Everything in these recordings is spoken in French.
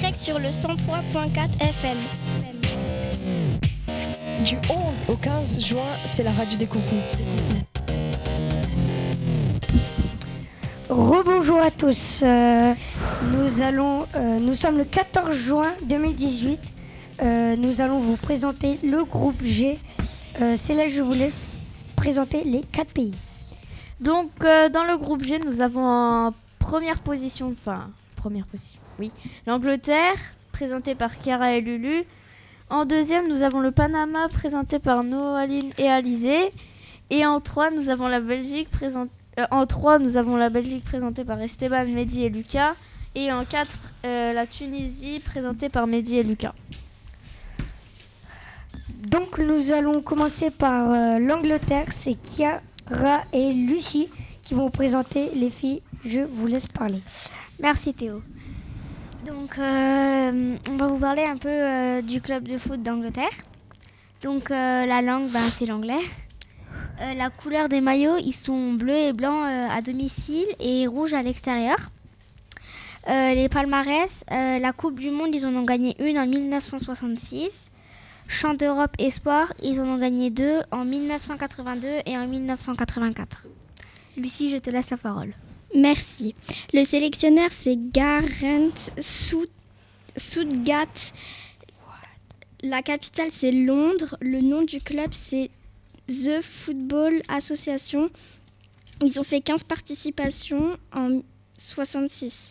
direct sur le 103.4 FM. Du 11 au 15 juin, c'est la radio des coucous. Rebonjour à tous. Nous sommes le 14 juin 2018. Nous allons vous présenter le groupe G. Céleste, je vous laisse présenter les 4 pays. Donc, dans le groupe G, nous avons en première position, oui, l'Angleterre, présentée par Chiara et Lulu. En deuxième, nous avons le Panama, présenté par Noaline et Alizé. Et en trois, nous avons la Belgique, présentée par Esteban, Mehdi et Lucas. Et en 4, la Tunisie, présentée par Mehdi et Lucas. Donc nous allons commencer par l'Angleterre. C'est Chiara et Lucie qui vont présenter les filles. Je vous laisse parler. Merci Théo. Donc on va vous parler un peu du club de foot d'Angleterre. Donc la langue, c'est l'anglais. La couleur des maillots, ils sont bleus et blancs à domicile et rouge à l'extérieur. Les palmarès, la Coupe du Monde, ils en ont gagné une en 1966. Champ d'Europe Espoir, ils en ont gagné 2 en 1982 et en 1984. Lucie, je te laisse la parole. Merci. Le sélectionneur, c'est Gareth Southgate. La capitale, c'est Londres. Le nom du club, c'est The Football Association. Ils ont fait 15 participations en 66.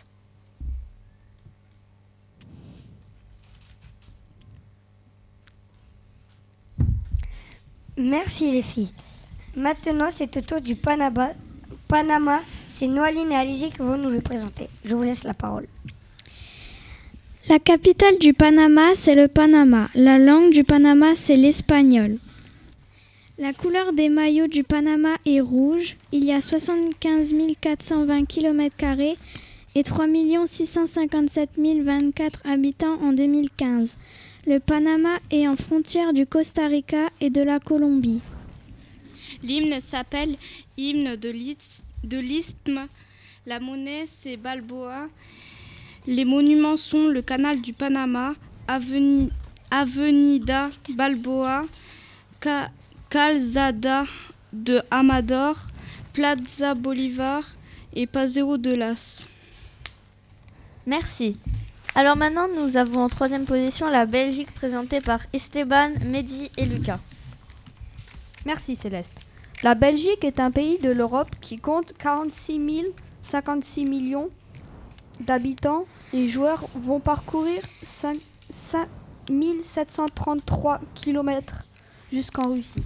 Merci les filles. Maintenant, c'est au tour du Panama. C'est Noaline et Alizé qui vont nous le présenter. Je vous laisse la parole. La capitale du Panama, c'est le Panama. La langue du Panama, c'est l'espagnol. La couleur des maillots du Panama est rouge. Il y a 75 420 km² et 3 657 024 habitants en 2015. Le Panama est en frontière du Costa Rica et de la Colombie. L'hymne s'appelle hymne de l'Isthme. La monnaie, c'est Balboa. Les monuments sont le canal du Panama, Avenida Balboa, Calzada de Amador, Plaza Bolivar et Paseo de las. Merci. Alors maintenant, nous avons en troisième position la Belgique, présentée par Esteban, Mehdi et Lucas. Merci Céleste. La Belgique est un pays de l'Europe qui compte 56 millions d'habitants. Les joueurs vont parcourir 5 733 km jusqu'en Russie.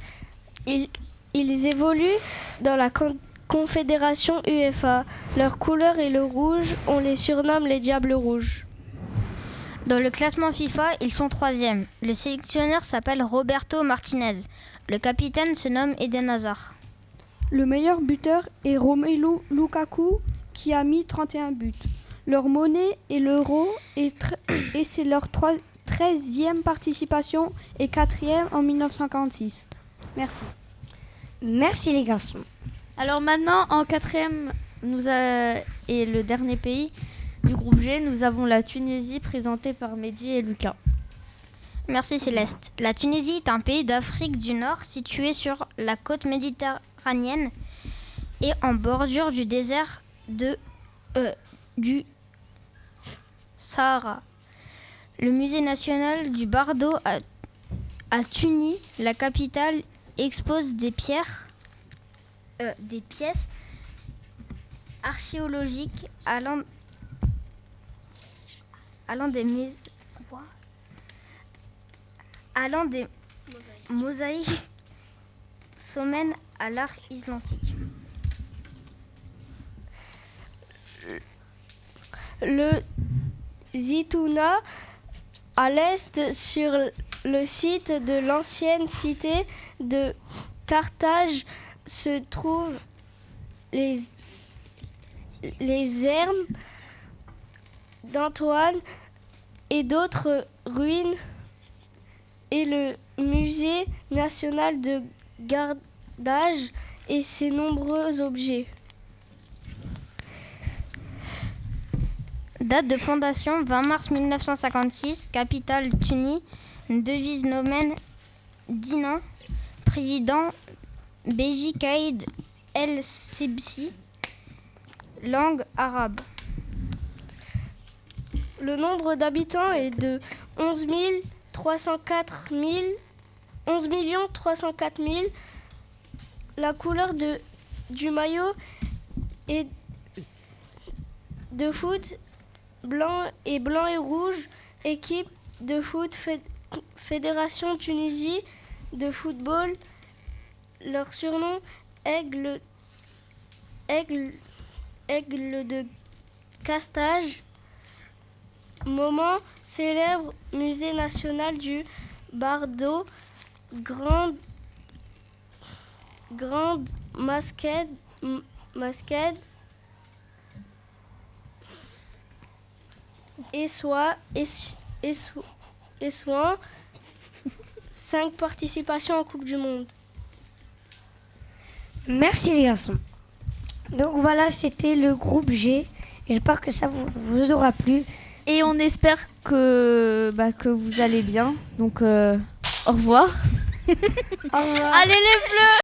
Ils évoluent dans la confédération UEFA. Leur couleur est le rouge, on les surnomme les Diables Rouges. Dans le classement FIFA, ils sont 3e. Le sélectionneur s'appelle Roberto Martinez. Le capitaine se nomme Eden Hazard. Le meilleur buteur est Romelu Lukaku qui a mis 31 buts. Leur monnaie est l'euro et c'est leur 13e participation et 4e en 1946. Merci. Merci les garçons. Alors maintenant, en quatrième, et le dernier pays du groupe G, nous avons la Tunisie, présentée par Mehdi et Lucas. Merci Céleste. La Tunisie est un pays d'Afrique du Nord situé sur la côte méditerranéenne et en bordure du désert du Sahara. Le musée national du Bardo à Tunis, la capitale, expose des pièces archéologiques allant des mosaïques sommaires à l'art islamique. Le Zitouna, à l'est, sur le site de l'ancienne cité de Carthage, se trouvent les ermes d'Antoine et d'autres ruines et le musée national de Carthage et ses nombreux objets. Date de fondation 20 mars 1956, capitale Tunis, devise nomen Dinan, président Beji Caïd El Sebsi, langue arabe. Le nombre d'habitants est de 11 304 000. La couleur du maillot est de foot blanc et rouge. Équipe de foot Fédération Tunisie de football. Leur surnom aigle de castage. Moment célèbre musée national du Bardo. Grande masquette. Et soin. 5 participations en Coupe du Monde. Merci les garçons. Donc voilà, c'était le groupe G. J'espère que ça vous aura plu. Et on espère que vous allez bien. Donc, au revoir. Au revoir. Allez les Bleus!